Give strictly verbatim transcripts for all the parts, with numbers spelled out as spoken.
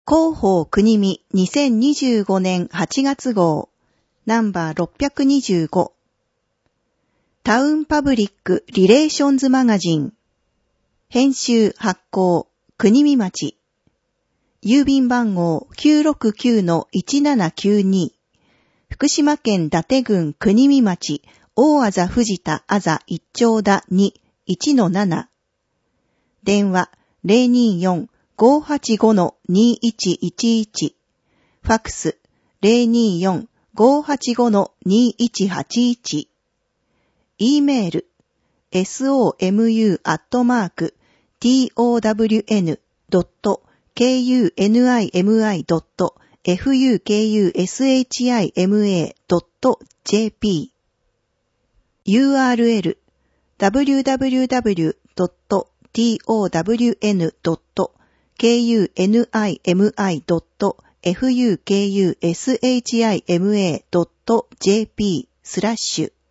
広報国見にせんにじゅうごねんはちがつ号ナンバーろっぴゃくにじゅうごタウンパブリックリレーションズマガジン編集発行国見町郵便番号 きゅうろくきゅうのいちななきゅうに 福島県伊達郡国見町大字藤田あざ一丁田に いちのなな電話 ゼロにーよん ごーはちごのにいちいちいち ファックス ゼロにーよん ごーはちごのにいちはちいち E メール エスオーエムユー アットマーク トウドット ケーユーエヌアイエムアイ ドット ファクシマ ドット ジェーピー ユーアールエル ダブリューダブリューダブリュー ドット トウドット ケーユーエヌアイエムアイ ドット ファクシマ ドット ジェーピー スラッシュ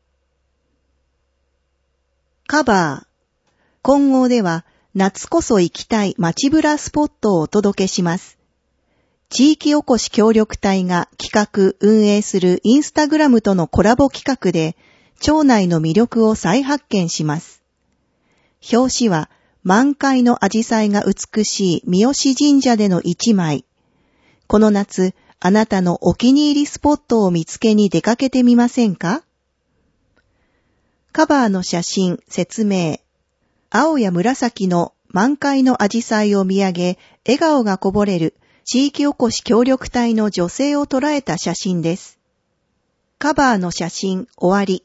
カバー今後では夏こそ行きたい街ブラスポットをお届けします。地域おこし協力隊が企画運営するインスタグラムとのコラボ企画で町内の魅力を再発見します。表紙は満開の紫陽花が美しい三好神社での一枚。この夏、あなたのお気に入りスポットを見つけに出かけてみませんか？カバーの写真、説明。青や紫の満開の紫陽花を見上げ、笑顔がこぼれる地域おこし協力隊の女性を捉えた写真です。カバーの写真、終わり。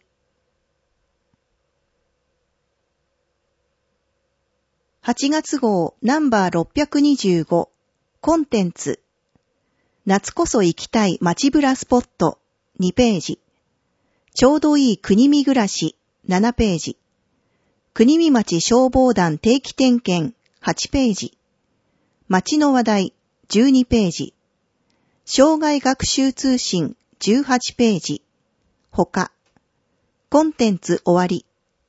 はちがつ号ナンバーろっぴゃくにじゅうごコンテンツ夏こそ行きたい街ブラスポットにページちょうどいい国見暮らしななページ国見町消防団定期点検はちページ町の話題じゅうにページ障害学習通信じゅうはちページ他コンテンツ終わり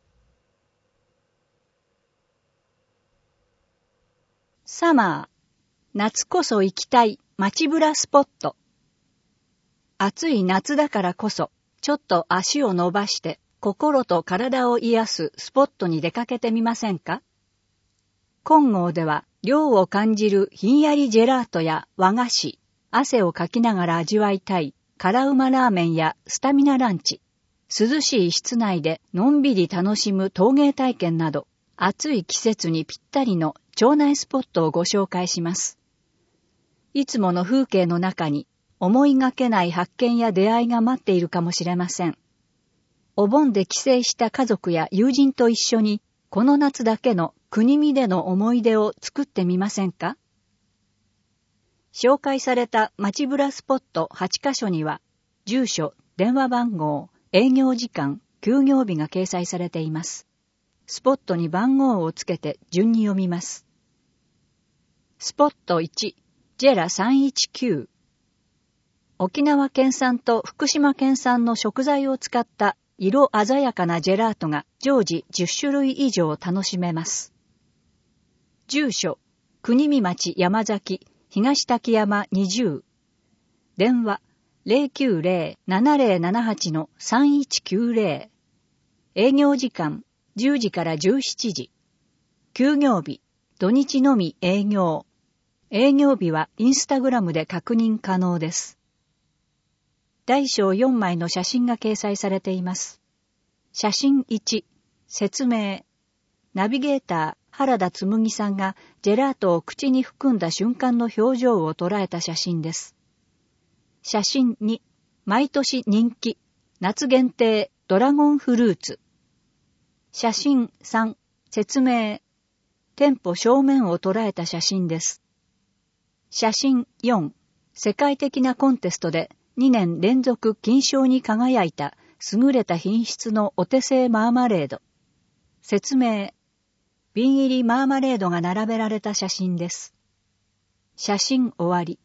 サマー夏こそ行きたい街ブラスポット暑い夏だからこそちょっと足を伸ばして心と体を癒すスポットに出かけてみませんか？金剛では涼を感じるひんやりジェラートや和菓子、汗をかきながら味わいたい辛うまラーメンやスタミナランチ、涼しい室内でのんびり楽しむ陶芸体験など暑い季節にぴったりの町内スポットをご紹介します。いつもの風景の中に思いがけない発見や出会いが待っているかもしれません。お盆で帰省した家族や友人と一緒にこの夏だけの国見での思い出を作ってみませんか？紹介された街ブラスポットはちカ所には住所、電話番号、営業時間、休業日が掲載されています。スポットに番号をつけて順に読みます。スポットいち、ジェラさんいちきゅう。沖縄県産と福島県産の食材を使った色鮮やかなジェラートが常時じゅっしゅるい以上楽しめます。住所、国見町山崎、東滝山にじゅう。電話、ゼロきゅうゼロ ななゼロななはち さんいちきゅうゼロ。営業時間、じゅうじからじゅうしちじ。休業日、土日のみ営業。営業日はインスタグラムで確認可能です。大小よんまいの写真が掲載されています。写真いち、説明。ナビゲーター原田つむぎさんがジェラートを口に含んだ瞬間の表情を捉えた写真です。写真に、毎年人気、夏限定ドラゴンフルーツ。写真さん、説明。店舗正面を捉えた写真です。写真よん、世界的なコンテストでにねん連続金賞に輝いた優れた品質のお手製マーマレード。説明。瓶入りマーマレードが並べられた写真です。写真終わり。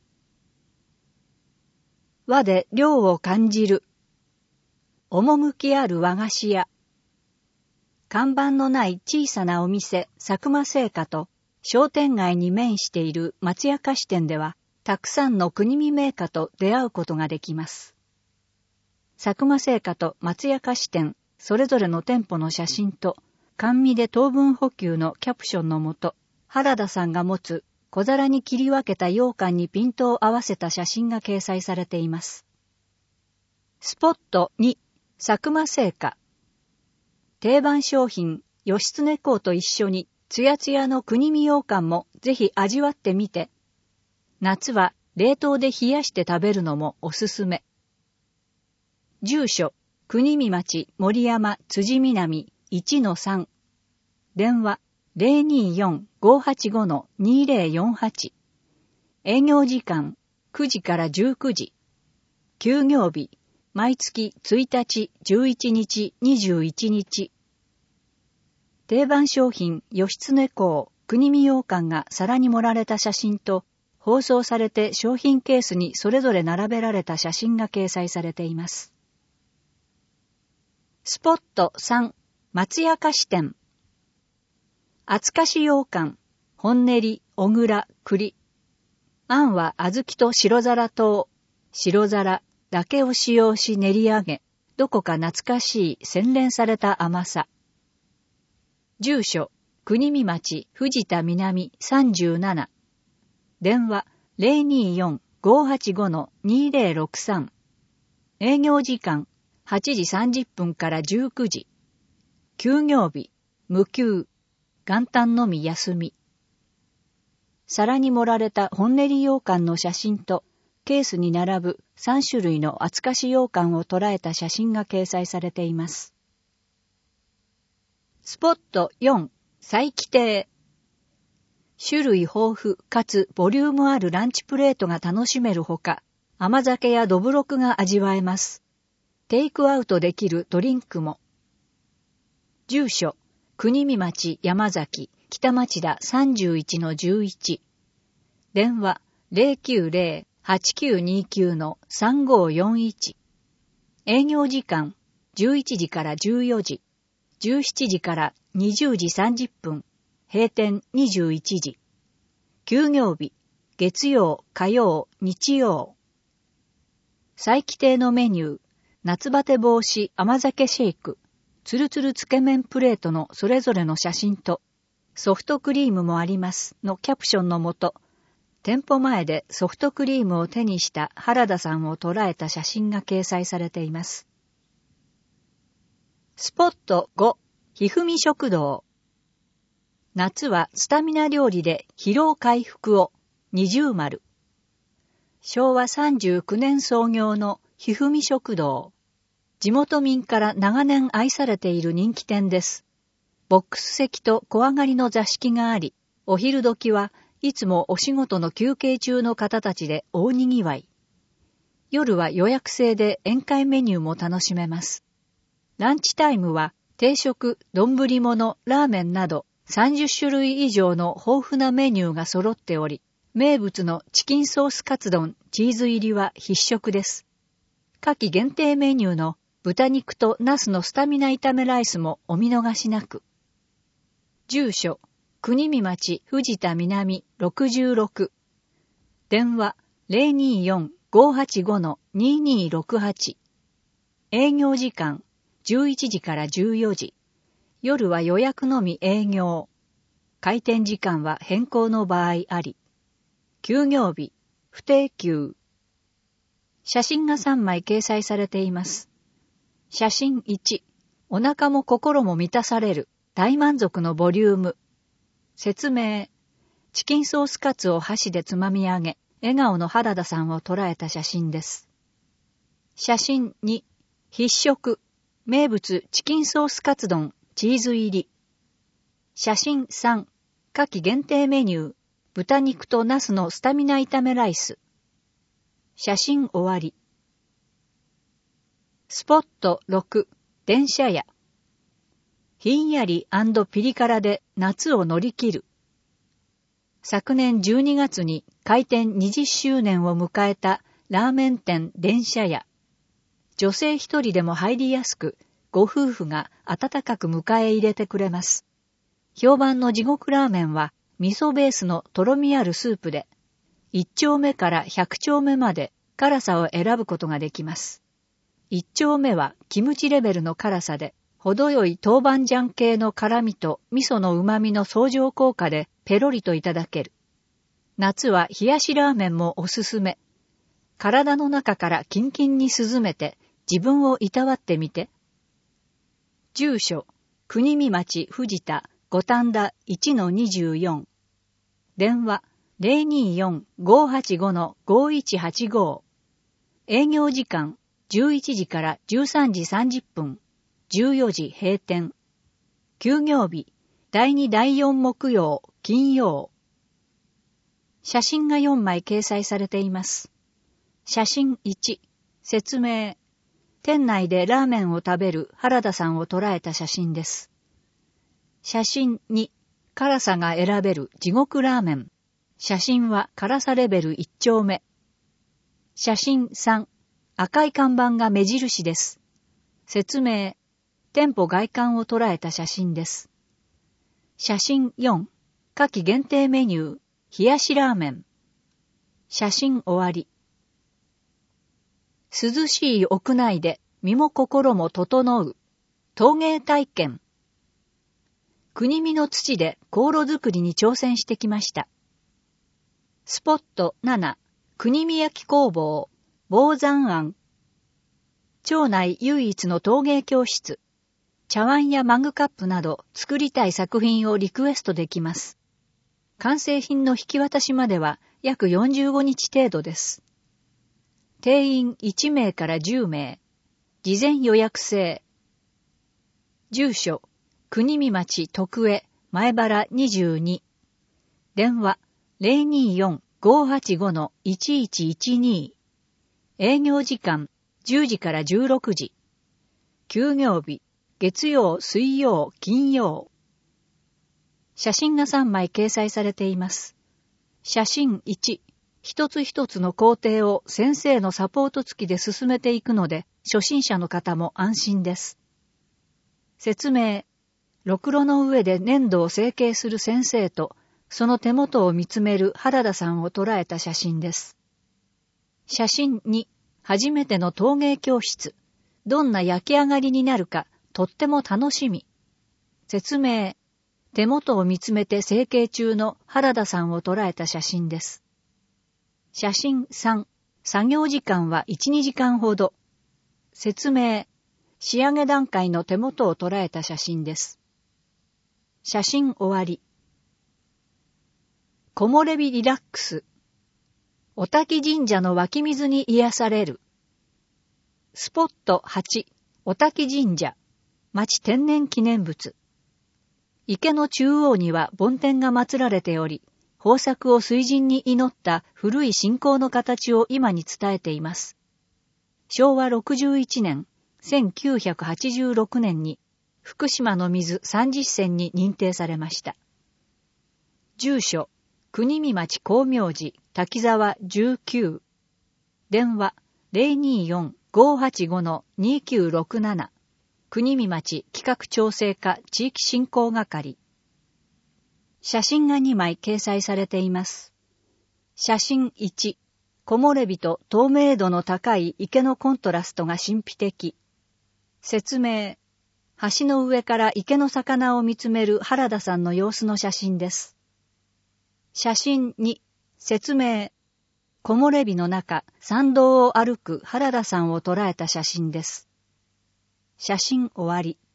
和で涼を感じる。趣ある和菓子屋。看板のない小さなお店、佐久間製菓と商店街に面している松屋菓子店では、たくさんの国見銘菓と出会うことができます。佐久間製菓と松屋菓子店、それぞれの店舗の写真と、甘味で糖分補給のキャプションのもと、原田さんが持つ小皿に切り分けた羊羹にピントを合わせた写真が掲載されています。スポットに、佐久間製菓。定番商品、義経香と一緒に、つやつやの国見羊羹もぜひ味わってみて。夏は冷凍で冷やして食べるのもおすすめ。住所、国見町森山辻南 いちのさん。電話 ゼロにーよん ごーはちご にーぜろよんはち。営業時間くじからじゅうくじ。休業日毎月ついたち、じゅういちにち、にじゅういちにち。定番商品、義経香、国見羊羹が皿に盛られた写真と、包装されて商品ケースにそれぞれ並べられた写真が掲載されています。スポットさん、松屋菓子店。厚菓子羊羹、本練り、小倉、栗。あんは小豆と白皿糖、白皿だけを使用し練り上げ、どこか懐かしい洗練された甘さ。住所、国見町藤田南さんじゅうなな。電話 ゼロにーよん ごーはちご にーぜろろくさん。営業時間はちじさんじゅっぷんからじゅうくじ。休業日、無休。元旦のみ休み。皿に盛られた本練り羊羹の写真と、ケースに並ぶさんしゅるいの厚菓子羊羹を捉えた写真が掲載されています。スポットよん、彩気亭。種類豊富かつボリュームあるランチプレートが楽しめるほか、甘酒やどぶろくが味わえます。テイクアウトできるドリンクも。住所、国見町山崎北町田 さんじゅういちのじゅういち。電話 ゼロきゅうゼロ はちきゅうにきゅう さんごーよんいち。営業時間じゅういちじからじゅうよじ。じゅうしちじからにじゅうじさんじゅっぷん、閉店にじゅういちじ。休業日、月曜、火曜、日曜。彩気亭のメニュー、夏バテ防止甘酒シェイク、つるつるつけ麺プレートのそれぞれの写真と、ソフトクリームもありますのキャプションのもと、店舗前でソフトクリームを手にした原田さんを捉えた写真が掲載されています。スポットご、ひふみ食堂。夏はスタミナ料理で疲労回復を、二重丸。しょうわさんじゅうきゅうねん創業のひふみ食堂。地元民から長年愛されている人気店です。ボックス席と小上がりの座敷があり、お昼時はいつもお仕事の休憩中の方たちで大にぎわい。夜は予約制で宴会メニューも楽しめます。ランチタイムは定食、丼物、ラーメンなどさんじゅっしゅるい以上の豊富なメニューが揃っており、名物のチキンソースカツ丼、チーズ入りは必食です。夏季限定メニューの豚肉とナスのスタミナ炒めライスもお見逃しなく。住所、国見町藤田南ろくじゅうろく。電話 ゼロにーよん ごーはちご にーにーろくはち。営業時間じゅういちじからじゅうよじ。夜は予約のみ営業。開店時間は変更の場合あり。休業日、不定休。写真がさんまい掲載されています。写真いち、お腹も心も満たされる大満足のボリューム。説明、チキンソースカツを箸でつまみ上げ、笑顔の原田さんを捉えた写真です。写真に、必食。名物チキンソースカツ丼、チーズ入り。写真さん、夏季限定メニュー、豚肉とナスのスタミナ炒めライス。写真終わり。スポットろく、電車屋。ひんやり&ピリ辛で夏を乗り切る。昨年じゅうにがつに開店にじゅっしゅうねんを迎えたラーメン店電車屋。女性一人でも入りやすく、ご夫婦が温かく迎え入れてくれます。評判の地獄ラーメンは、 味噌ベースのとろみあるスープで、いち丁目からひゃく丁目まで辛さを選ぶことができます。いち丁目はキムチレベルの辛さで、程よい豆板醤系の辛みと味噌の旨味の相乗効果でペロリといただける。夏は冷やしラーメンもおすすめ。体の中からキンキンに涼めて自分をいたわってみて。住所、国見町藤田五反田 いちのにじゅうよん。電話 ゼロにーよん ごーはちご ごーいちはちご。営業時間じゅういちじからじゅうさんじさんじゅっぷん。じゅうよじ閉店。休業日、だいにだいよん木曜、金曜。写真がよんまい掲載されています。写真いち、説明。店内でラーメンを食べる原田さんを捉えた写真です。写真に、辛さが選べる地獄ラーメン。写真は辛さレベルいち丁目。写真さん、赤い看板が目印です。説明。店舗外観を捉えた写真です。写真よん、夏季限定メニュー、冷やしラーメン。写真終わり。涼しい屋内で身も心も整う。陶芸体験。国見の土で香炉作りに挑戦してきました。スポットなな、国見焼工房、宝山庵。町内唯一の陶芸教室。茶碗やマグカップなど作りたい作品をリクエストできます。完成品の引き渡しまでは約よんじゅうごにち程度です。定員いちめいからじゅうめい。事前予約制。住所、国見町徳江前原にじゅうに。電話 ゼロにーよん ごーはちご いちいちいちに。営業時間じゅうじからじゅうろくじ。休業日月曜、水曜、金曜。写真がさんまい掲載されています。写真いち、一つ一つの工程を先生のサポート付きで進めていくので、初心者の方も安心です。説明。ろくろの上で粘土を成形する先生と、その手元を見つめる原田さんを捉えた写真です。写真に、初めての陶芸教室。どんな焼き上がりになるか、とっても楽しみ。説明。手元を見つめて成形中の原田さんを捉えた写真です。写真さん。作業時間はいち、にじかんほど。説明。仕上げ段階の手元を捉えた写真です。写真終わり。木漏れ日リラックス。お滝神社の湧き水に癒される。スポットはち。お滝神社。町天然記念物。池の中央には梵天が祀られており、豊作を水神に祈った古い信仰の形を今に伝えています。しょうわろくじゅういちねん、せんきゅうひゃくはちじゅうろくねんに福島の水さんじゅっせんに認定されました。住所、国見町光明寺滝沢じゅうきゅう。電話 ゼロにーよん ごーはちご にきゅうろくなな。国見町企画調整課地域振興係。写真がにまい掲載されています。写真いち、木漏れ日と透明度の高い池のコントラストが神秘的。説明。橋の上から池の魚を見つめる原田さんの様子の写真です。写真に、説明。木漏れ日の中、参道を歩く原田さんを捉えた写真です。写真終わり。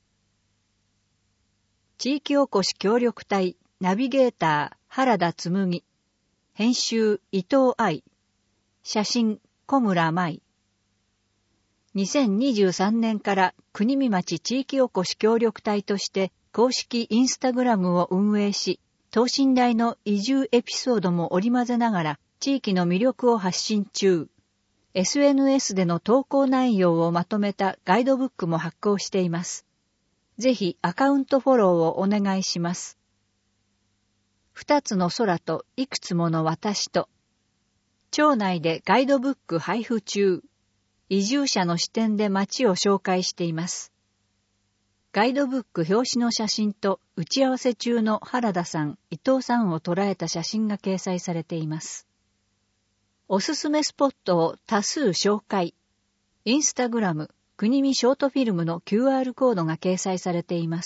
地域おこし協力隊ナビゲーター原田紬。編集伊藤愛。写真小村舞。にせんにじゅうさんねんから国見町地域おこし協力隊として公式インスタグラムを運営し、等身大の移住エピソードも織り交ぜながら地域の魅力を発信中。エスエヌエス での投稿内容をまとめたガイドブックも発行しています。ぜひアカウントフォローをお願いします。二つの空といくつもの私と。町内でガイドブック配布中。移住者の視点で町を紹介しています。 ガイドブック表紙の写真と打ち合わせ中の原田さん、伊藤さんを捉えた写真が掲載されています。おすすめスポットを多数紹介。インスタグラム、国見ショートフィルムの キューアール コードが掲載されています。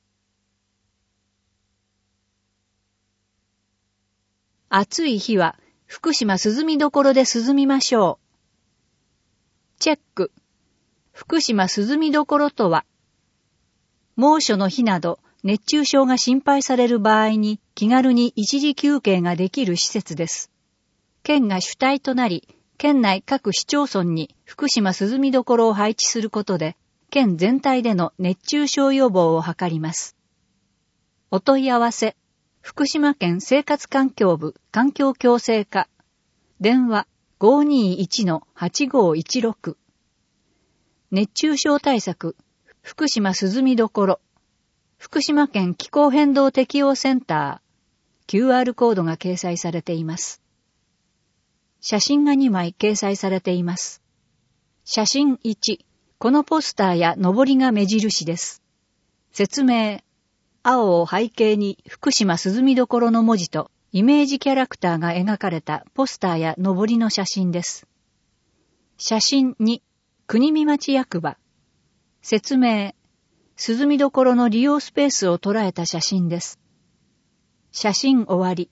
暑い日は福島涼みどころで涼みましょう。チェック。福島涼みどころとは、猛暑の日など熱中症が心配される場合に気軽に一時休憩ができる施設です。県が主体となり、県内各市町村に福島涼みどころを配置することで、県全体での熱中症予防を図ります。お問い合わせ、福島県生活環境部環境共生課、電話 ごーにーいちのはちごーいちろく。熱中症対策、福島涼みどころ、福島県気候変動適応センター、キューアール コードが掲載されています。写真がにまい掲載されています。写真いち、このポスターやのぼりが目印です。説明、青を背景に福島涼みどころの文字とイメージキャラクターが描かれたポスターやのぼりの写真です。写真に、国見町役場。説明、涼みどころの利用スペースを捉えた写真です。写真終わり。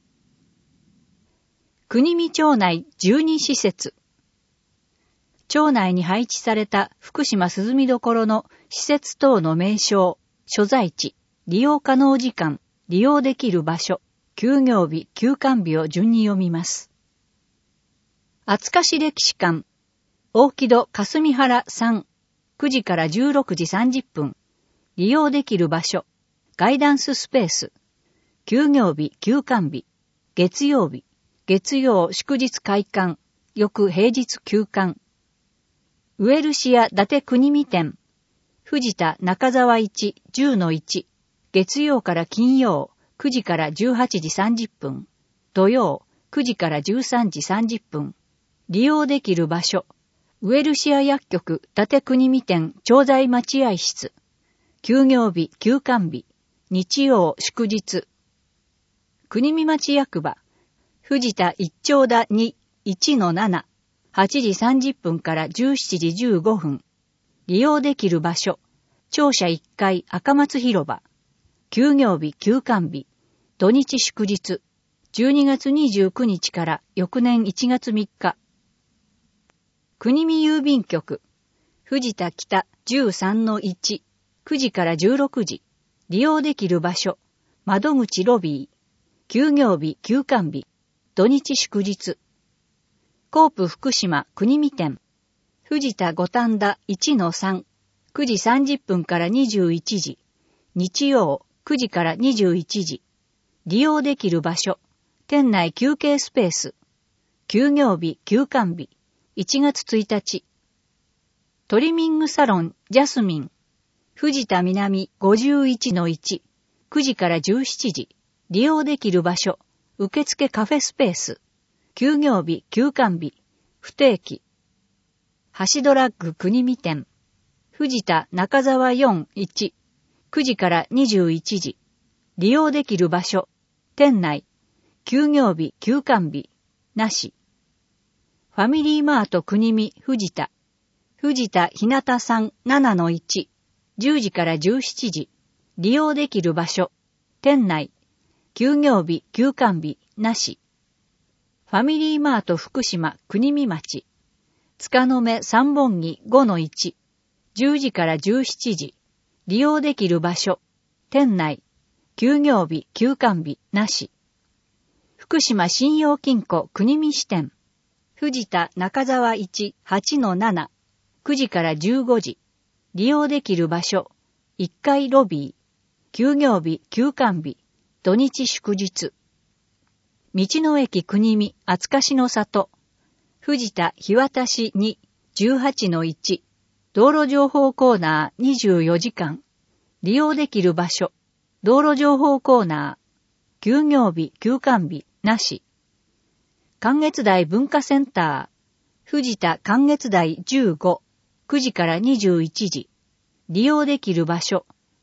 国見町内じゅうに施設。町内に配置された福島涼みどころの施設等の名称、所在地、利用可能時間、利用できる場所、休業日、休館日を順に読みます。厚賀市歴史館、大木戸霞原さん、くじからじゅうろくじさんじゅっぷん、利用できる場所、ガイダンススペース、休業日、休館日、月曜日、月曜祝日開館、翌平日休館。ウエルシア伊達国見店、藤田中沢いち、じゅうのいち、月曜から金曜、くじからじゅうはちじさんじゅっぷん、土曜、くじからじゅうさんじさんじゅっぷん、利用できる場所、ウエルシア薬局伊達国見店調剤待合室、休業日、休館日、日曜、祝日。国見町役場、藤田一丁田に、いちのなな、はちじさんじゅっぷんからじゅうしちじじゅうごふん。利用できる場所、庁舎いっかい赤松広場。休業日、休館日、土日祝日。じゅうにがつにじゅうくにちから翌年いちがつみっか。国見郵便局、藤田北じゅうさんのいち、くじからじゅうろくじ。利用できる場所、窓口ロビー。休業日、休館日、土日祝日。コープ福島国見店、藤田五反田いちのさん、くじさんじゅっぷんからにじゅういちじ。日曜、くじからにじゅういちじ。利用できる場所、店内休憩スペース。休業日、休館日、いちがつついたち。トリミングサロンジャスミン、藤田南ごじゅういちのいち、くじからじゅうしちじ。利用できる場所、受付カフェスペース。休業日、休館日、不定期。橋ドラッグ国見店、藤田中沢よんいち、くじからにじゅういちじ。利用できる場所、店内。休業日、休館日、なし。ファミリーマート国見藤田、藤田ひなたさんななのいち、じゅうじからじゅうしちじ。利用できる場所、店内。休業日、休館日、なし。ファミリーマート福島国見町、塚の目三本木ごのいち、じゅうじからじゅうしちじ。利用できる場所、店内。休業日、休館日、なし。福島信用金庫国見支店、藤田中沢いち、はちのなな、くじからじゅうごじ。利用できる場所、いっかいロビー。休業日、休館日、土日祝日。道の駅国見厚賀市の里、藤田日渡しに、じゅうはちのいち、道路情報コーナーにじゅうよじかん。利用できる場所、道路情報コーナー。休業日、休館日、なし。関越台文化センター、藤田関越台じゅうご、くじからにじゅういちじ。利用できる場所、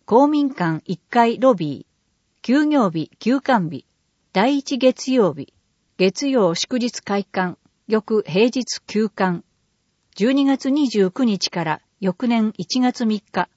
公民館いっかいロビー、休業日休館日、第一月曜日、月曜祝日開館、翌平日休館、じゅうにがつにじゅうくにちから翌年いちがつみっか。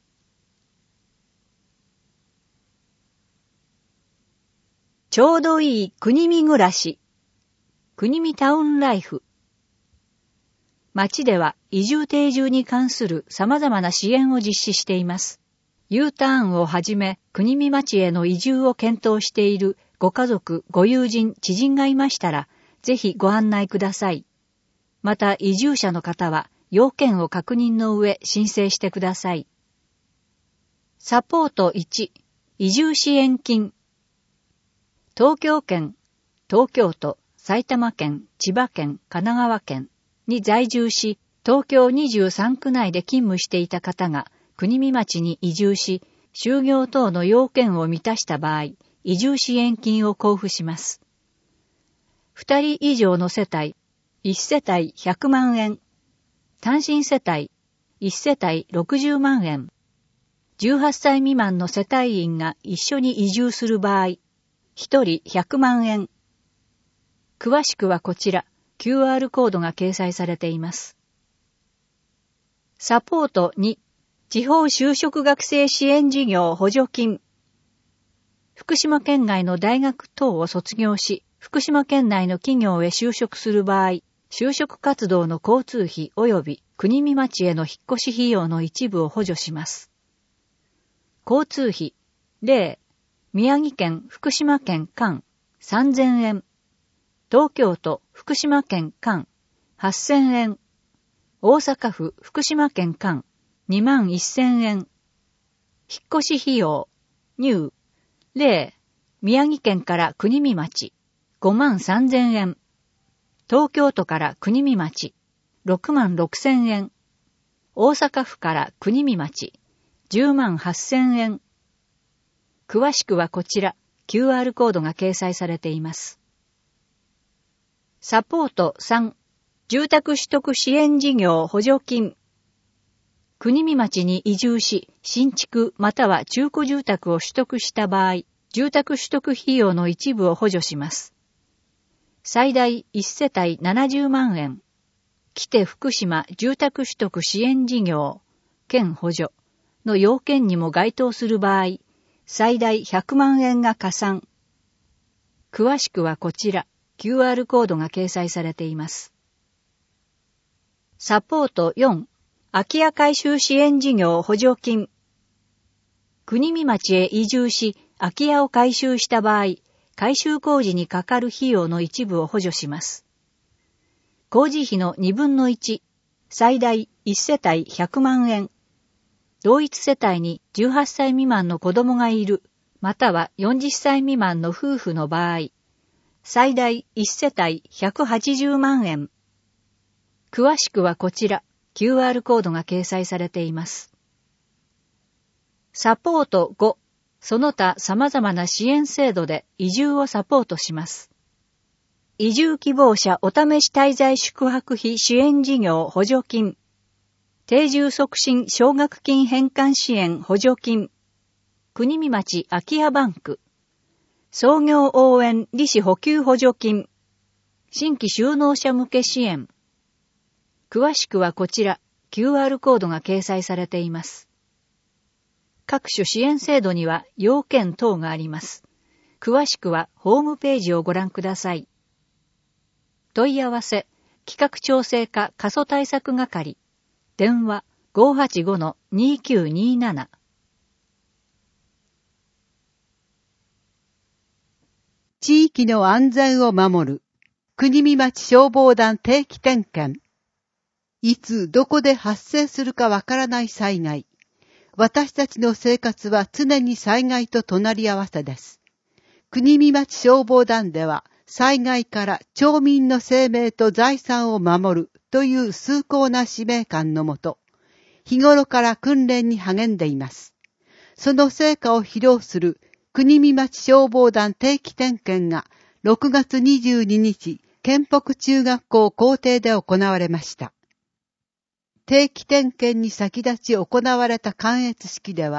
ちょうどいい国見暮らし、国見タウンライフ。町では移住定住に関する様々な支援を実施しています。U ターンをはじめ、国見町への移住を検討しているご家族、ご友人、知人がいましたら、ぜひご案内ください。また、移住者の方は、要件を確認の上、申請してください。サポートいち、移住支援金。東京圏、東京都、埼玉県、千葉県、神奈川県に在住し、東京にじゅうさんく内で勤務していた方が、国見町に移住し、就業等の要件を満たした場合、移住支援金を交付します。二人以上の世帯、一世帯ひゃくまんえん、単身世帯、一世帯ろくじゅうまんえん、じゅうはっさい未満の世帯員が一緒に移住する場合、一人ひゃくまんえん。詳しくはこちら、キューアール コードが掲載されています。サポートに、地方就職学生支援事業補助金。福島県外の大学等を卒業し、福島県内の企業へ就職する場合、就職活動の交通費及び国見町への引っ越し費用の一部を補助します。交通費、例、宮城県福島県間さんぜんえん、東京都福島県間はっせんえん、大阪府福島県間にまんせんえん、引っ越し費用、入、例、宮城県から国見町ごまんさんぜんえん、東京都から国見町ろくまんろくせんえん、大阪府から国見町じゅうまんはっせんえん。詳しくはこちら、キューアール コードが掲載されています。サポートさん、住宅取得支援事業補助金。国見町に移住し、新築または中古住宅を取得した場合、住宅取得費用の一部を補助します。最大いち世帯ななじゅうまんえん。来て福島住宅取得支援事業、県補助の要件にも該当する場合、最大ひゃくまんえんが加算。詳しくはこちら、キューアール コードが掲載されています。サポートよん、空き家改修支援事業補助金。国見町へ移住し、空き家を改修した場合、改修工事にかかる費用の一部を補助します。工事費のにぶんのいち、最大いち世帯ひゃくまんえん。同一世帯にじゅうはっさい未満の子供がいる、またはよんじゅっさい未満の夫婦の場合、最大いち世帯ひゃくはちじゅうまんえん。詳しくはこちら、キューアール コードが掲載されています。サポートご、その他様々な支援制度で移住をサポートします。移住希望者お試し滞在宿泊費支援事業補助金。定住促進奨学金返還支援補助金。国見町空き家バンク。創業応援利子補給補助金。新規就農者向け支援。詳しくはこちら、キューアール コードが掲載されています。各種支援制度には要件等があります。詳しくはホームページをご覧ください。問い合わせ、企画調整課過疎対策係。電話 ごーはちごのにきゅうにーなな。 地域の安全を守る国見町消防団定期点検。いつどこで発生するかわからない災害。私たちの生活は常に災害と隣り合わせです。国見町消防団では災害から町民の生命と財産を守るという崇高な使命感のもと、日頃から訓練に励んでいます。その成果を披露する国見町消防団定期点検がろくがつにじゅうににち、県北中学校校庭で行われました。定期点検に先立ち行われた観閲式では、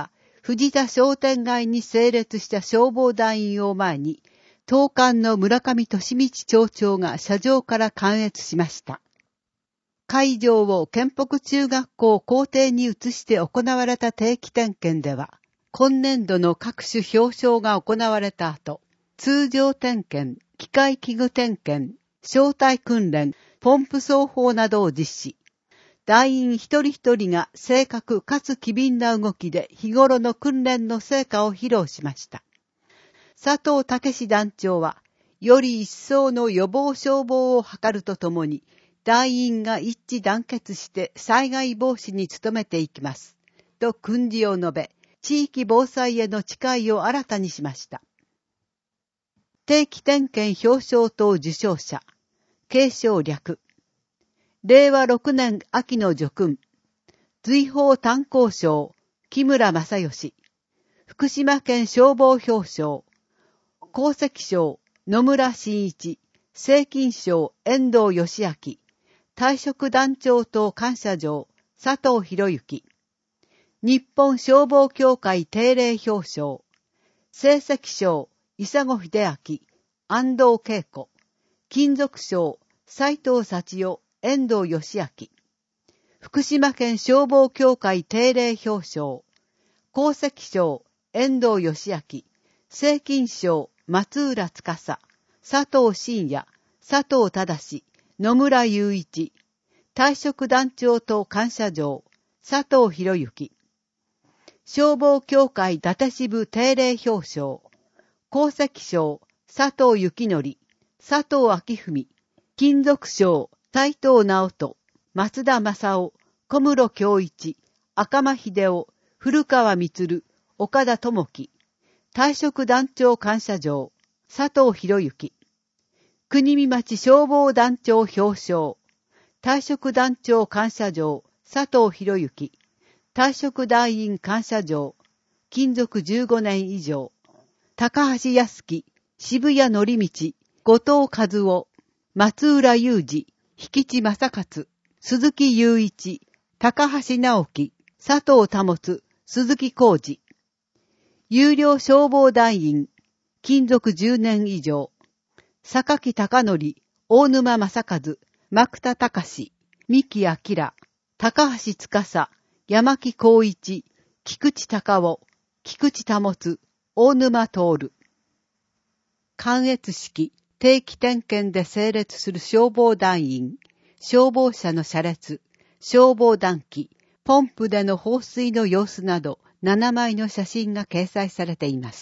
藤田商店街に整列した消防団員を前に、当館の村上俊道町長が車上から観閲しました。会場を県北中学校校庭に移して行われた定期点検では、今年度の各種表彰が行われた後、通常点検、機械器具点検、小隊訓練、ポンプ奏法などを実施。団員一人一人が正確かつ機敏な動きで日頃の訓練の成果を披露しました。佐藤武史団長は、より一層の予防消防を図るとともに、団員が一致団結して災害防止に努めていきます。と訓示を述べ、地域防災への誓いを新たにしました。定期点検表彰等受賞者、継承略。れいわろくねん秋の叙勲、随宝炭鉱賞、木村正義。福島県消防表彰、功績賞、野村真一。政金賞、遠藤義明。退職団長等感謝状、佐藤博之。日本消防協会定例表彰、成績賞、伊佐子秀明、安藤恵子。金属賞、斉藤幸代、遠藤義明。福島県消防協会定例表彰、功績賞、遠藤義明。政金賞、松浦司、佐藤真也、佐藤忠、野村雄一。退職団長等感謝状、佐藤博之。消防協会伊達支部定例表彰、功績賞、佐藤幸則、佐藤明文。金属賞、斉藤直人、松田正夫、小室恭一、赤間秀夫、古川充、岡田智樹。退職団長感謝状、佐藤博之。国見町消防団長表彰、退職団長感謝状、佐藤博之。退職団員感謝状、勤続じゅうごねん以上。高橋康樹、渋谷則道、後藤和夫、松浦雄二、引地正勝、鈴木雄一、高橋直樹、佐藤保、鈴木浩二。有料消防団員、勤続じゅうねん以上。榊貴則、大沼正和、牧田隆、三木明、高橋司、山木光一、菊池隆夫、菊池保、大沼徹。観閲式、定期点検で整列する消防団員、消防車の車列、消防団機、ポンプでの放水の様子などななまいの写真が掲載されています。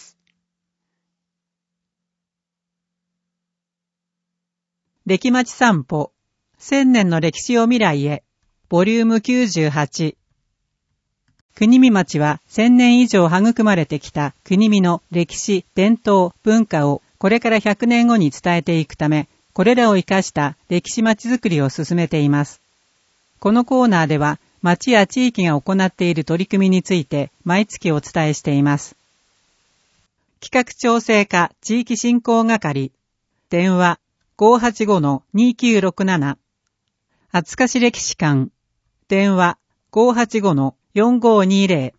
歴町散歩、千年の歴史を未来へ、ボリュームきゅうじゅうはち。国見町は千年以上育まれてきた国見の歴史、伝統、文化をこれからひゃくねんごに伝えていくため、これらを生かした歴史町づくりを進めています。このコーナーでは、町や地域が行っている取り組みについて毎月お伝えしています。企画調整課地域振興係、電話 ごーはちごのにきゅうろくなな、厚かし歴史館、電話 ごーはちごのよんごーにーぜろ、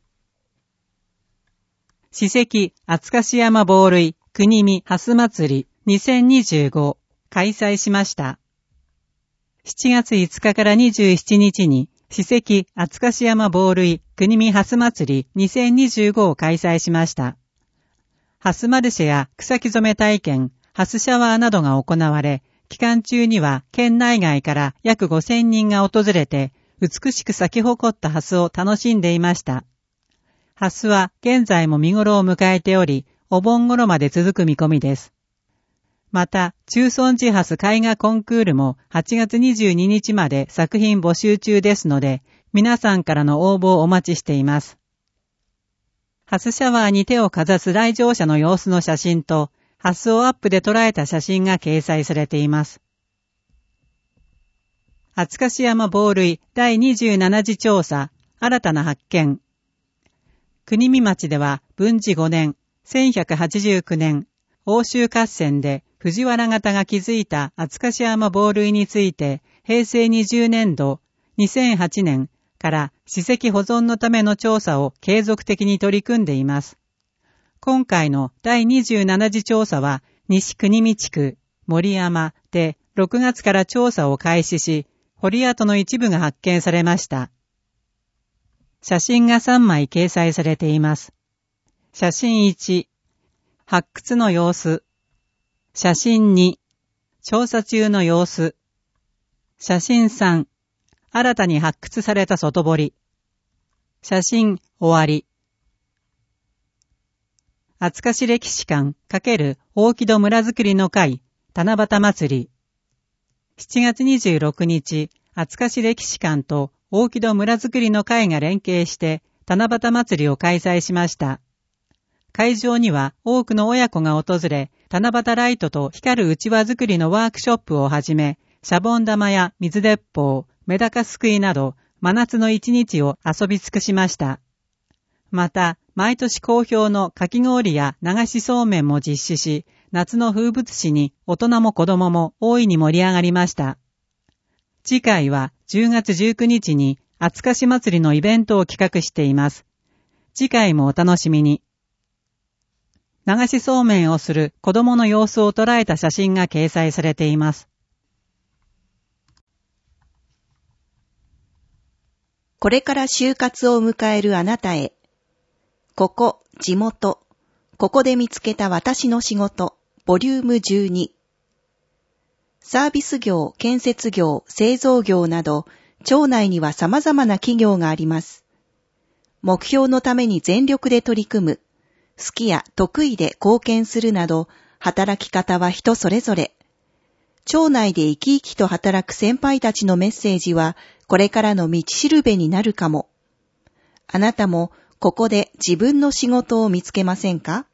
史跡厚かし山防塁国見蓮祭りにせんにじゅうご開催しました。しちがついつかからにじゅうしちにちに史跡厚かし山防塁国見蓮祭りにせんにじゅうごを開催しました。ハスマルシェや草木染め体験、ハスシャワーなどが行われ、期間中には県内外から約ごせんにんが訪れて、美しく咲き誇ったハスを楽しんでいました。ハスは現在も見頃を迎えており、お盆頃まで続く見込みです。また、中尊寺ハス絵画コンクールもはちがつにじゅうににちまで作品募集中ですので、皆さんからの応募をお待ちしています。ハスシャワーに手をかざす来場者の様子の写真と、ハスをアップで捉えた写真が掲載されています。厚かし山防塁だいにじゅうなな次調査、新たな発見。国見町では文治ごねん、せんひゃくはちじゅうきゅうねん、奥州合戦で藤原方が築いた厚かし山防塁について、へいせいにじゅうねんど、にせんはちねん、 から史跡保存のための調査を継続的に取り組んでいます。今回のだいにじゅうなな次調査は西国見地区、森山でろくがつから調査を開始し、堀跡の一部が発見されました。写真がさんまい掲載されています。写真いち、発掘の様子。写真に、調査中の様子。写真さん、新たに発掘された外堀。写真終わり。厚樫歴史館×大木戸村づくりの会七夕祭り。しちがつにじゅうろくにち、厚樫歴史館と大木戸村づくりの会が連携して七夕祭りを開催しました。会場には多くの親子が訪れ、七夕ライトと光るうちわ作りのワークショップをはじめ、シャボン玉や水鉄砲、メダカすくいなど、真夏の一日を遊び尽くしました。また、毎年好評のかき氷や流しそうめんも実施し、夏の風物詩に大人も子供も大いに盛り上がりました。次回はじゅうがつじゅうくにちに厚樫祭りのイベントを企画しています。次回もお楽しみに。流しそうめんをする子供の様子を捉えた写真が掲載されています。 これから就活を迎えるあなたへ。ここ、地元。ここで見つけた私の仕事。ボリュームじゅうに。サービス業、建設業、製造業など、町内には様々な企業があります。目標のために全力で取り組む。好きや得意で貢献するなど、働き方は人それぞれ。町内で生き生きと働く先輩たちのメッセージは、これからの道しるべになるかも。あなたもここで自分の仕事を見つけませんか？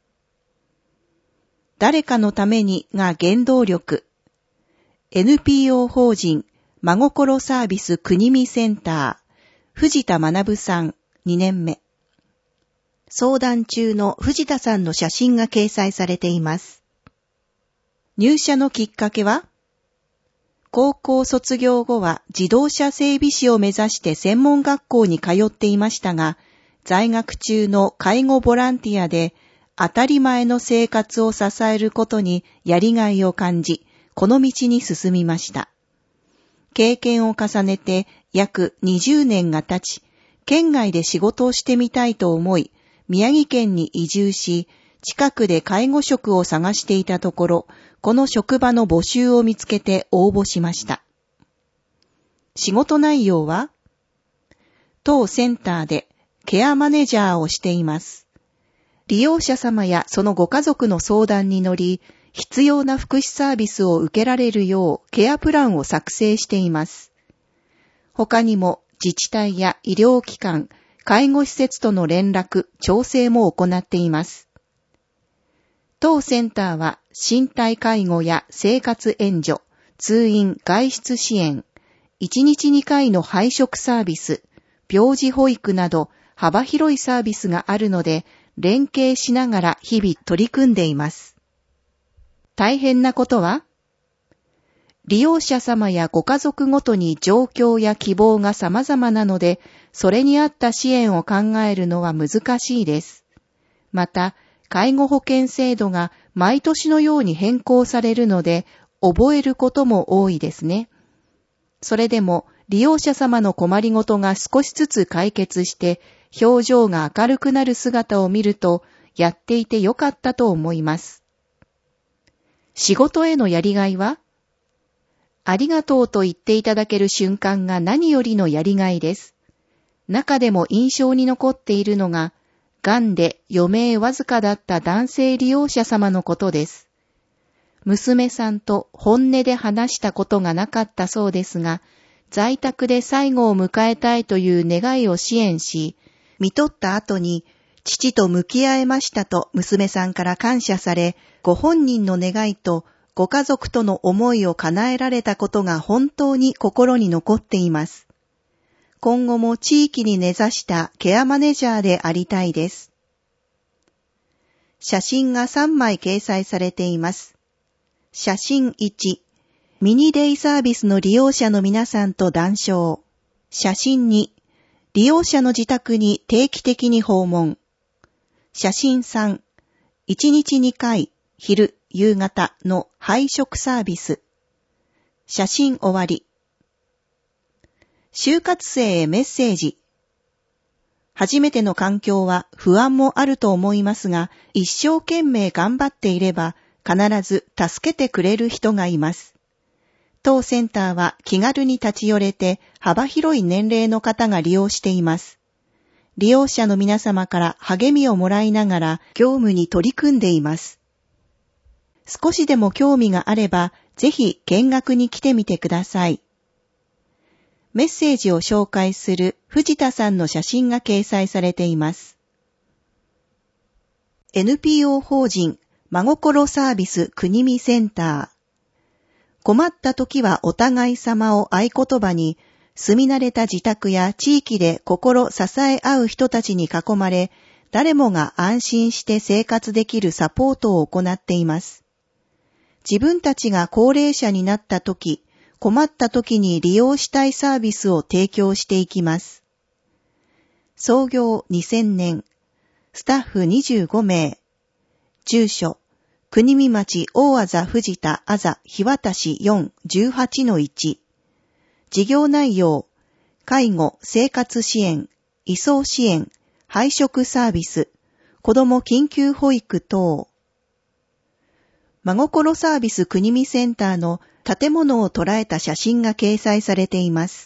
誰かのためにが原動力。エヌピーオー 法人真心サービス国見センター、藤田学さんにねんめ。相談中の藤田さんの写真が掲載されています。入社のきっかけは、高校卒業後は自動車整備士を目指して専門学校に通っていましたが、在学中の介護ボランティアで当たり前の生活を支えることにやりがいを感じ、この道に進みました。経験を重ねて約にじゅうねんが経ち、県外で仕事をしてみたいと思い、宮城県に移住し、近くで介護職を探していたところ、この職場の募集を見つけて応募しました。仕事内容は、当センターでケアマネージャーをしています。利用者様やそのご家族の相談に乗り、必要な福祉サービスを受けられるようケアプランを作成しています。他にも自治体や医療機関、介護施設との連絡、調整も行っています。当センターは身体介護や生活援助、通院・外出支援、いちにちにかいの配食サービス、病児保育など幅広いサービスがあるので、連携しながら日々取り組んでいます。大変なことは、利用者様やご家族ごとに状況や希望が様々なので、それに合った支援を考えるのは難しいです。また、介護保険制度が毎年のように変更されるので、覚えることも多いですね。それでも、利用者様の困りごとが少しずつ解決して、表情が明るくなる姿を見ると、やっていてよかったと思います。仕事へのやりがいは？ありがとうと言っていただける瞬間が何よりのやりがいです。中でも印象に残っているのが、がんで余命わずかだった男性利用者様のことです。娘さんと本音で話したことがなかったそうですが、在宅で最後を迎えたいという願いを支援し、看取った後に父と向き合えましたと娘さんから感謝され、ご本人の願いとご家族との思いを叶えられたことが本当に心に残っています。今後も地域に根ざしたケアマネージャーでありたいです。写真がさんまい掲載されています。写真いち、ミニデイサービスの利用者の皆さんと談笑。写真に、 利用者の自宅に定期的に訪問。写真さん、いちにちにかい、昼、夕方の配食サービス。写真終わり。就活生へメッセージ。初めての環境は不安もあると思いますが、一生懸命頑張っていれば必ず助けてくれる人がいます。当センターは気軽に立ち寄れて幅広い年齢の方が利用しています。利用者の皆様から励みをもらいながら業務に取り組んでいます。少しでも興味があれば、ぜひ見学に来てみてください。メッセージを紹介する藤田さんの写真が掲載されています。エヌピーオー 法人真心サービス国見センター。困った時はお互い様を合言葉に、住み慣れた自宅や地域で心支え合う人たちに囲まれ、誰もが安心して生活できるサポートを行っています。自分たちが高齢者になった時、困った時に利用したいサービスを提供していきます。創業にせんねん、スタッフにじゅうごめい、住所、国見町大あざ藤田あざ日渡し よんじゅうはちのいち、事業内容、介護・生活支援、移送支援、配食サービス、子ども緊急保育等。真心サービス国見センターの建物を捉えた写真が掲載されています。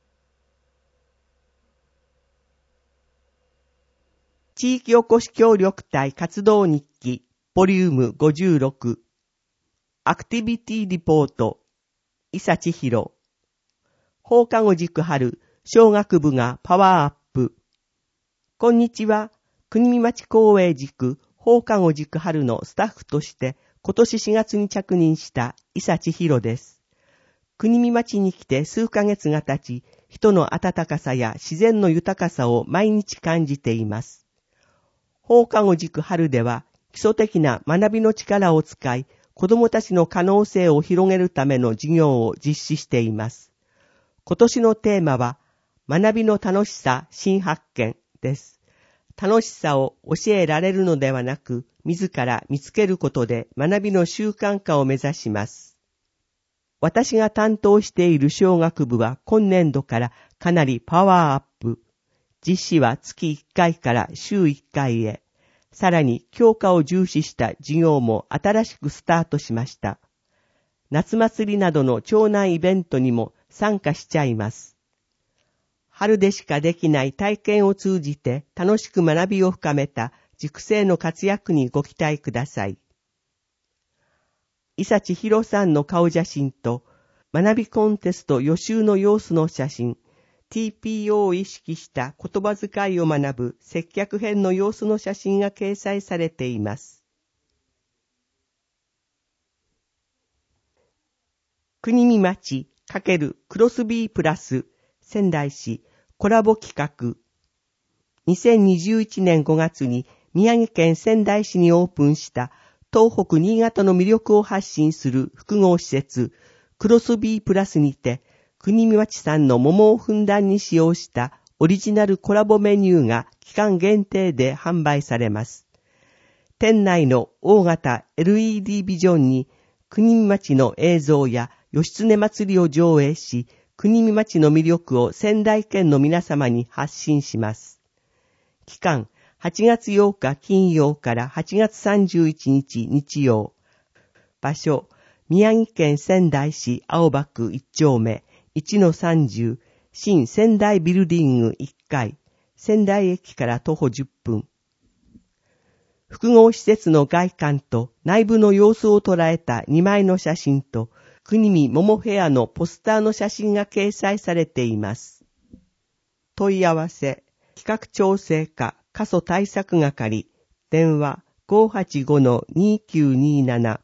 地域おこし協力隊活動日記ボリュームごじゅうろくアクティビティリポート伊佐千尋放課後塾春小学部がパワーアップ。こんにちは。国見町公営塾放課後塾春のスタッフとして今年しがつに着任した伊佐千尋です。国見町に来て数ヶ月が経ち、人の温かさや自然の豊かさを毎日感じています。放課後塾春では基礎的な学びの力を使い、子どもたちの可能性を広げるための授業を実施しています。今年のテーマは、学びの楽しさ新発見です。楽しさを教えられるのではなく、自ら見つけることで学びの習慣化を目指します。私が担当している小学部は今年度からかなりパワーアップ。実施は月いっかいから週いっかいへ。さらに教科を重視した授業も新しくスタートしました。夏祭りなどの町内イベントにも参加しちゃいます。春でしかできない体験を通じて楽しく学びを深めた塾生の活躍にご期待ください。伊佐千尋さんの顔写真と学びコンテスト予習の様子の写真、ティーピーオー を意識した言葉遣いを学ぶ接客編の様子の写真が掲載されています。国見町×クロスビープラス仙台市コラボ企画。にせんにじゅういちねんごがつに宮城県仙台市にオープンした東北新潟の魅力を発信する複合施設クロスビープラスにて国見町産の桃をふんだんに使用したオリジナルコラボメニューが期間限定で販売されます。店内の大型 エルイーディー ビジョンに国見町の映像や義経祭りを上映し、国見町の魅力を仙台県の皆様に発信します。期間、はちがつようか金曜からはちがつさんじゅういちにち日曜。場所、宮城県仙台市青葉区いち丁目 いちのさんじゅう 新仙台ビルディングいっかい、仙台駅から徒歩じゅっぷん。複合施設の外観と内部の様子を捉えたにまいの写真と、国見桃フェアのポスターの写真が掲載されています。問い合わせ、企画調整課過疎対策係、電話 ごーはちごのにーきゅうにーなな。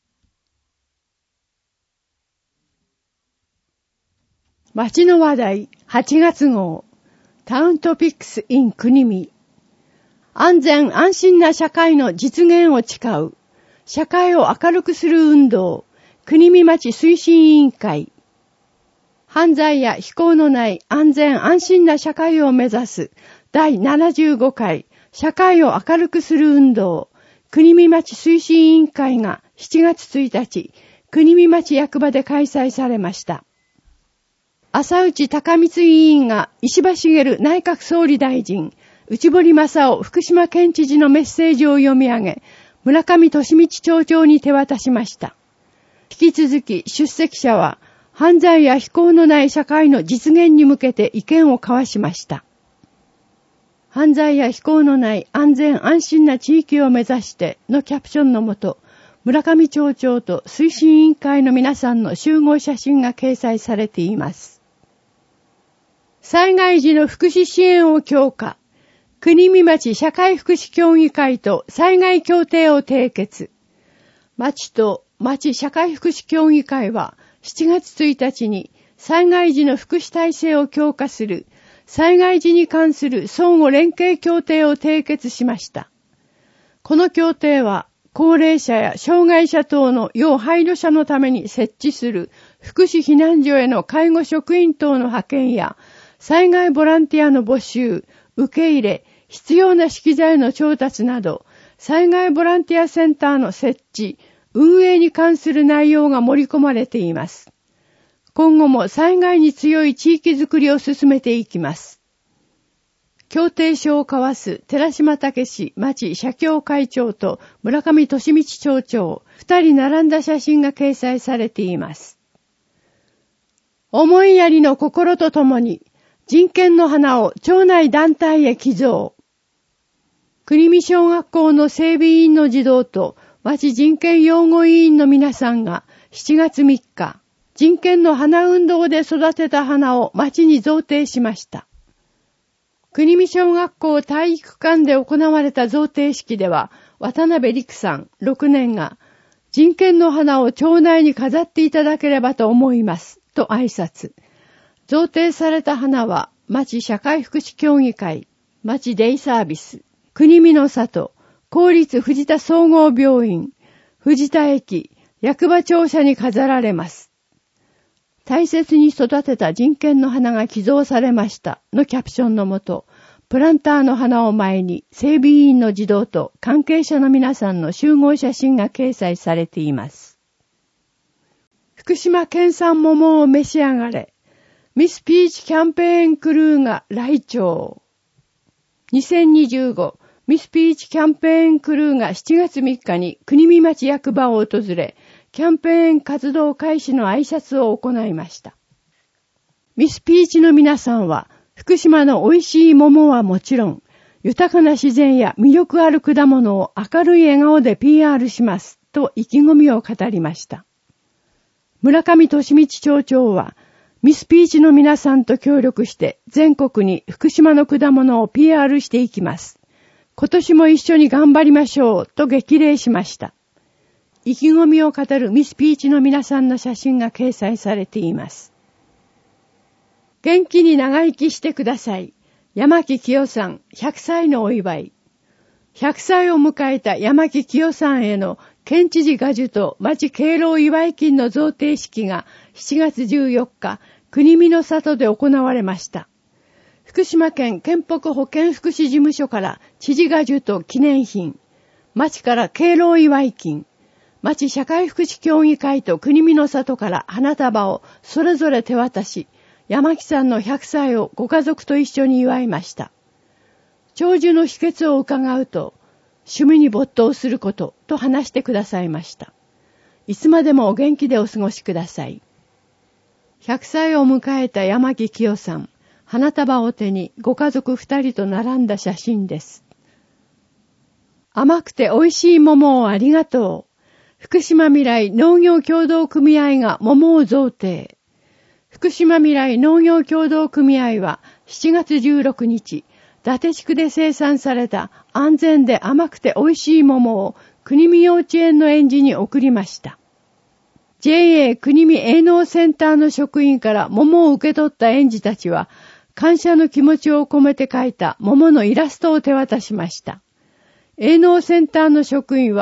町の話題はちがつ号、タウントピックス in 国見。安全安心な社会の実現を誓う、社会を明るくする運動、国見町推進委員会。 犯罪や非行のない安全安心な社会を目指すだいななじゅうごかい社会を明るくする運動国見町推進委員会がしちがつついたち国見町役場で開催されました。浅内高光委員が石破茂内閣総理大臣、内堀正夫福島県知事のメッセージを読み上げ、村上俊道町長に手渡しました。引き続き出席者は、犯罪や非行のない社会の実現に向けて意見を交わしました。犯罪や非行のない安全安心な地域を目指してのキャプションのもと、村上町長と推進委員会の皆さんの集合写真が掲載されています。災害時の福祉支援を強化。国見町社会福祉協議会と災害協定を締結。町と町社会福祉協議会はしちがつついたちに災害時の福祉体制を強化する災害時に関する相互連携協定を締結しました。この協定は高齢者や障害者等の要配慮者のために設置する福祉避難所への介護職員等の派遣や災害ボランティアの募集、受け入れ、必要な資機材の調達など、災害ボランティアセンターの設置、運営に関する内容が盛り込まれています。今後も災害に強い地域づくりを進めていきます。協定書を交わす寺島武史町社協会長と村上俊道町長、二人並んだ写真が掲載されています。思いやりの心とともに、人権の花を町内団体へ寄贈。国見小学校の整備委員の児童と町人権擁護委員の皆さんがしちがつみっか、人権の花運動で育てた花を町に贈呈しました。国見小学校体育館で行われた贈呈式では、渡辺陸さんろくねんが人権の花を町内に飾っていただければと思いますと挨拶。贈呈された花は、町社会福祉協議会、町デイサービス、国見の里、公立藤田総合病院、藤田駅、役場庁舎に飾られます。大切に育てた人権の花が寄贈されましたのキャプションのもと、プランターの花を前に整備委員の児童と関係者の皆さんの集合写真が掲載されています。福島県産桃を召し上がれ。ミスピーチキャンペーンクルーが来庁。にせんにじゅうごミスピーチキャンペーンクルーがしちがつみっかに国見町役場を訪れ、キャンペーン活動開始の挨拶を行いました。ミスピーチの皆さんは、福島の美味しい桃はもちろん、豊かな自然や魅力ある果物を明るい笑顔で ピーアール します、と意気込みを語りました。村上俊道町長は、ミスピーチの皆さんと協力して全国に福島の果物を ピーアール していきます。今年も一緒に頑張りましょうと激励しました。意気込みを語るミスピーチの皆さんの写真が掲載されています。元気に長生きしてください。山木清さんひゃくさいのお祝い。ひゃくさいを迎えた山木清さんへの県知事賀寿と町敬老祝い金の贈呈式がしちがつじゅうよっか、国見の里で行われました。福島県県北保健福祉事務所から知事賀寿と記念品、町から敬老祝い金、町社会福祉協議会と国見の里から花束をそれぞれ手渡し、山木さんのひゃくさいをご家族と一緒に祝いました。長寿の秘訣を伺うと、趣味に没頭することと話してくださいました。いつまでもお元気でお過ごしください。ひゃくさいを迎えた山木清さん、花束を手にご家族二人と並んだ写真です。甘くて美味しい桃をありがとう。福島未来農業協同組合が桃を贈呈。福島未来農業協同組合はしちがつじゅうろくにち、伊達地区で生産された安全で甘くて美味しい桃を国見幼稚園の園児に贈りました。ジェイエー 国見営農センターの職員から桃を受け取った園児たちは、感謝の気持ちを込めて描いた桃のイラストを手渡しました。営農センターの職員は、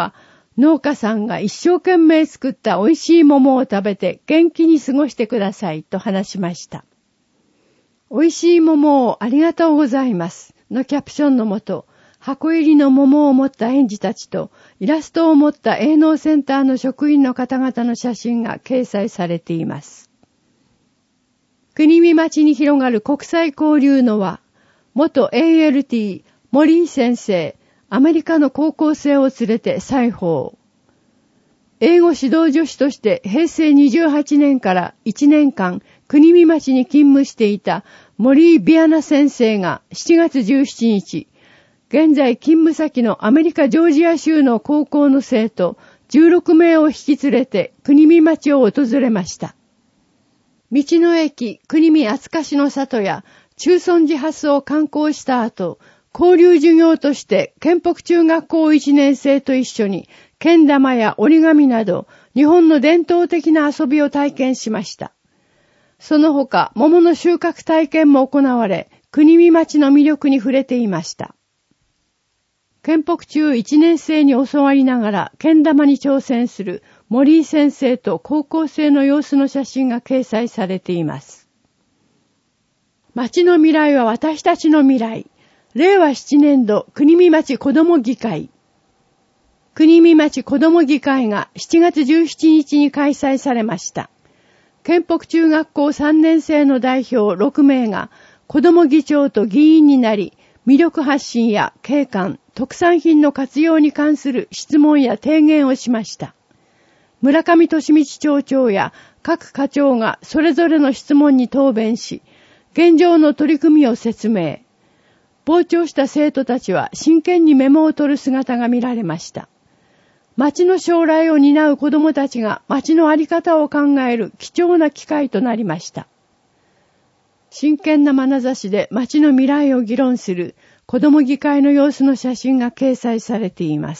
農家さんが一生懸命作った美味しい桃を食べて元気に過ごしてくださいと話しました。美味しい桃をありがとうございますのキャプションのもと、箱入りの桃を持った園児たちとイラストを持った営農センターの職員の方々の写真が掲載されています。国見町に広がる国際交流の輪、元 エーエルティー 森井先生、アメリカの高校生を連れて再訪。英語指導助手として平成にじゅうはちねんからいちねんかん国見町に勤務していた森井ビアナ先生がしちがつじゅうしちにち、現在勤務先のアメリカジョージア州の高校の生徒じゅうろくめいを引き連れて国見町を訪れました。道の駅国見厚かしの里や中尊寺ハスを観光した後、交流授業として県北中学校いちねん生と一緒にけん玉や折り紙など日本の伝統的な遊びを体験しました。その他桃の収穫体験も行われ、国見町の魅力に触れていました。県北中いちねん生に教わりながらけん玉に挑戦する森井先生と高校生の様子の写真が掲載されています。町の未来は私たちの未来。れいわななねんど国見町子ども議会。国見町子ども議会がしちがつじゅうしちにちに開催されました。県北中学校さんねん生の代表ろくめいが子ども議長と議員になり、魅力発信や景観、特産品の活用に関する質問や提言をしました。村上俊道町長や各課長がそれぞれの質問に答弁し、現状の取り組みを説明。傍聴した生徒たちは真剣にメモを取る姿が見られました。町の将来を担う子どもたちが町の在り方を考える貴重な機会となりました。真剣な眼差しで町の未来を議論する子ども議会の様子の写真が掲載されています。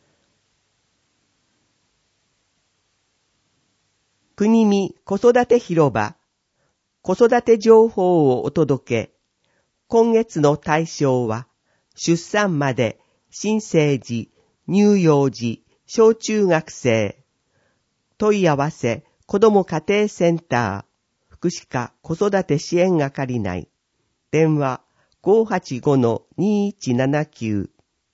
国見子育て広場、子育て情報をお届け。今月の対象は、出産まで新生児、乳幼児、小中学生。問い合わせ、子ども家庭センター、福祉課子育て支援係内。電話 ごーはちごのにーいちななきゅう。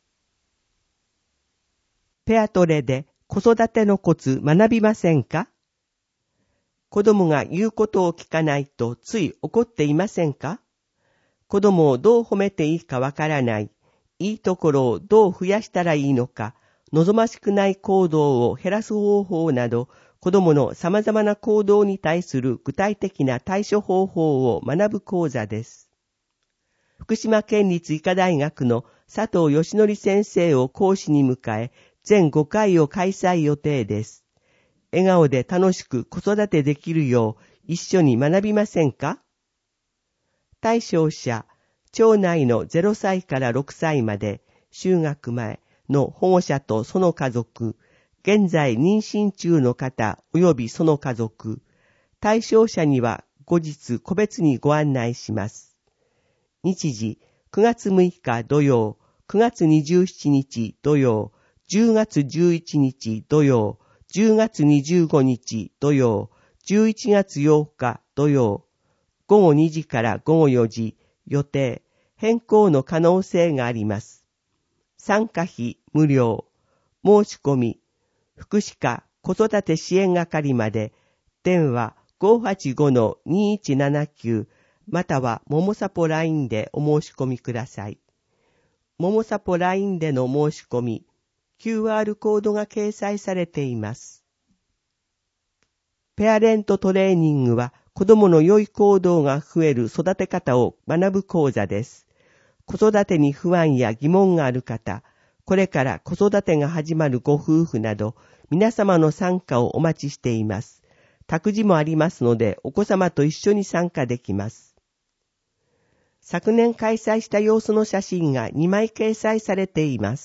ペアトレで子育てのコツ学びませんか？子供が言うことを聞かないとつい怒っていませんか？子供をどう褒めていいかわからない、いいところをどう増やしたらいいのか、望ましくない行動を減らす方法など、子供の様々な行動に対する具体的な対処方法を学ぶ講座です。福島県立医科大学の佐藤義則先生を講師に迎え、全ごかいを開催予定です。笑顔で楽しく子育てできるよう一緒に学びませんか？対象者、町内のゼロさいからろくさいまで、就学前の保護者とその家族、現在妊娠中の方及びその家族、対象者には後日個別にご案内します。日時、くがつむいか土曜、くがつにじゅうしちにち土曜、じゅうがつじゅういちにち土曜、じゅうがつにじゅうごにち土曜、じゅういちがつようか土曜、ごごにじからごごよじ、予定、変更の可能性があります。参加費無料、申し込み、福祉課子育て支援係まで、電話 ごーはちごのにーいちななきゅう、またはももさぽ ライン でお申し込みください。ももさぽ ライン での申し込み、キューアール コードが掲載されています。ペアレントトレーニングは、子供の良い行動が増える育て方を学ぶ講座です。子育てに不安や疑問がある方、これから子育てが始まるご夫婦など、皆様の参加をお待ちしています。託児もありますので、お子様と一緒に参加できます。昨年開催した様子の写真がにまい掲載されています。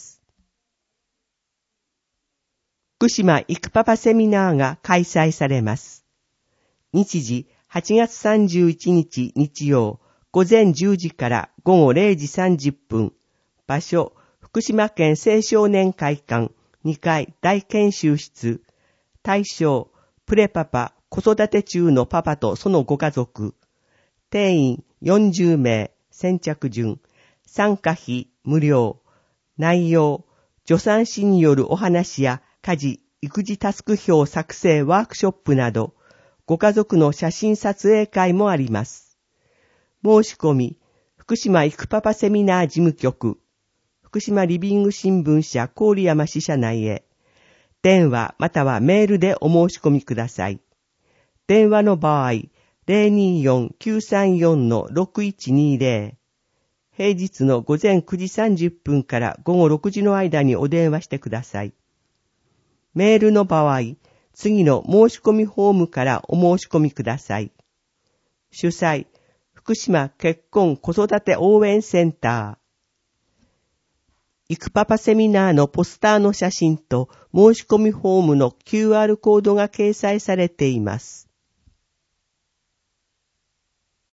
福島イクパパセミナーが開催されます。日時、はちがつさんじゅういちにち日曜、午前じゅうじから午後れいじさんじゅっぷん。場所、福島県青少年会館、 にかい大研修室、対象、プレパパ、子育て中のパパとそのご家族、定員よんじゅうめい、先着順、参加費無料、内容、助産師によるお話や家事、育児タスク表作成ワークショップなど、ご家族の写真撮影会もあります。申し込み、福島いくパパセミナー事務局、福島リビング新聞社郡山支社内へ、電話またはメールでお申し込みください。電話の場合、ゼロにーよん きゅうさんよん ろくいちにゼロ、平日の午前くじさんじゅっぷんから午後ろくじの間にお電話してください。メールの場合、次の申し込みフォームからお申し込みください。主催、福島結婚子育て応援センター。いくパパセミナーのポスターの写真と申し込みフォームの キューアール コードが掲載されています。